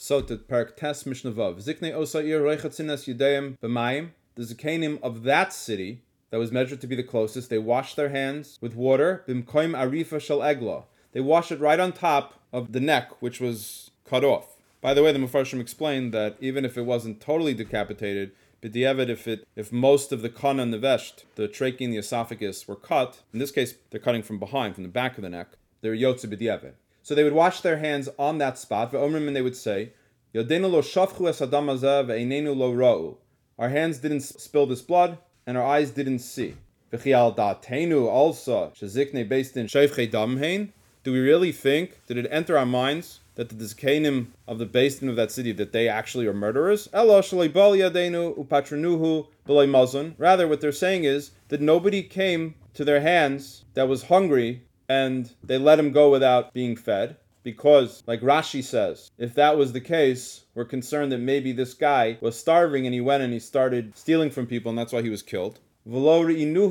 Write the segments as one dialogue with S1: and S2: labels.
S1: Sotet Parak Tes Mishnah Vav. Ziknei Osair Roichatzinas Yudeim B'mayim. The Zikanim of that city that was measured to be the closest, they washed their hands with water. Bimkoim Arifa Shel Egla. They washed it right on top of the neck, which was cut off. By the way, the Mefarshim explained that even if it wasn't totally decapitated, b'diavad, if most of the kana and the vesht, the trachea and the esophagus, were cut, in this case they're cutting from behind, from the back of the neck, they're yotze b'diavad. So they would wash their hands on that spot, ve'omrim, and they would say, Yodenu lo shafchu es adam hazeh ve'einenu lo ra'u. Our hands didn't spill this blood, and our eyes didn't see. V'chi al da'atenu also, sheziknei based in shayfchei dam hein. Do we really think, did it enter our minds, that the Zikanim of the basin of that city, that they actually are murderers? Elo shalei bal yadenu upatranuhu b'loi mazon. Rather, what they're saying is that nobody came to their hands that was hungry, and they let him go without being fed. Because, like Rashi says, if that was the case, we're concerned that maybe this guy was starving and he went and he started stealing from people, and that's why he was killed. Or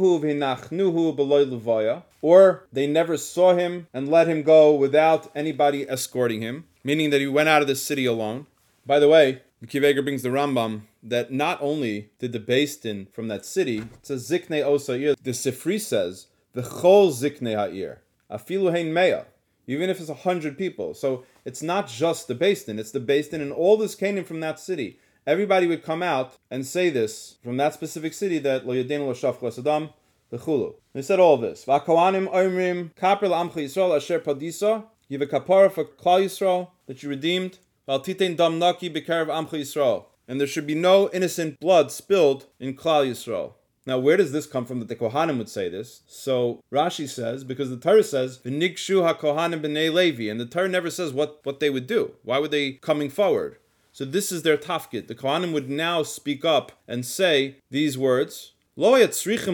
S1: they never saw him and let him go without anybody escorting him, meaning that he went out of the city alone. By the way, Kiveger brings the Rambam that not only did the Beis Din from that city, it says Ziknei Osair, the Sifri says, V'chol Ziknei Ha'ir, Afilu Hein Meya, even if it's 100 people. So it's not just the Beis Din, it's the Beis Din and all this Canaan from that city. Everybody would come out and say this from that specific city, that Lo Yadenu Lo Shafchu Es Adam V'chulu. They said all this. V'Kohanim Omrim Kaper L'Amcha Yisrael Asher Padisa. Give a kapara for Klal Yisrael that you redeemed. V'Al Titein Dam Naki B'Karev Amcha Yisrael. And there should be no innocent blood spilled in Klal Yisrael. Now, where does this come from that the Kohanim would say this? So Rashi says, because the Torah says, V'Nigshu HaKohanim B'nei Levi, and the Torah never says what they would do. Why were they coming forward? So this is their tafkid. The Kohanim would now speak up and say these words. Now this is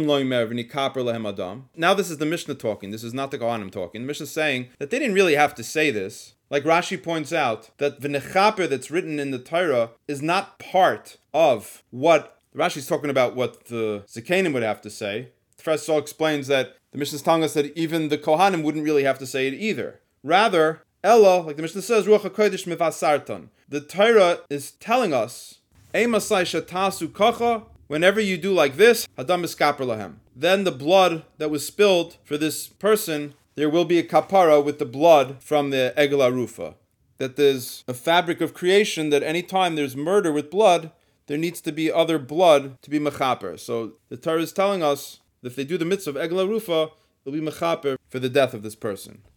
S1: the Mishnah talking. This is not the Kohanim talking. The Mishnah is saying that they didn't really have to say this. Like Rashi points out, that the nechaper that's written in the Torah is not part of what Rashi's talking about, what the Zikanim would have to say. First of all explains that the Mishnah is telling us that even the Kohanim wouldn't really have to say it either. Rather, Ella, like the Mishnah says, Ruach HaKodesh mivasartan. The Torah is telling us, Eimasai shatasu kacha, whenever you do like this, Hadam iskaper lahem. Then the blood that was spilled for this person, there will be a kapara with the blood from the Egel Arufa. That there's a fabric of creation that anytime there's murder with blood, there needs to be other blood to be mechaper. So the Torah is telling us that if they do the mitzvah of Egel Arufa, it'll be mechaper for the death of this person.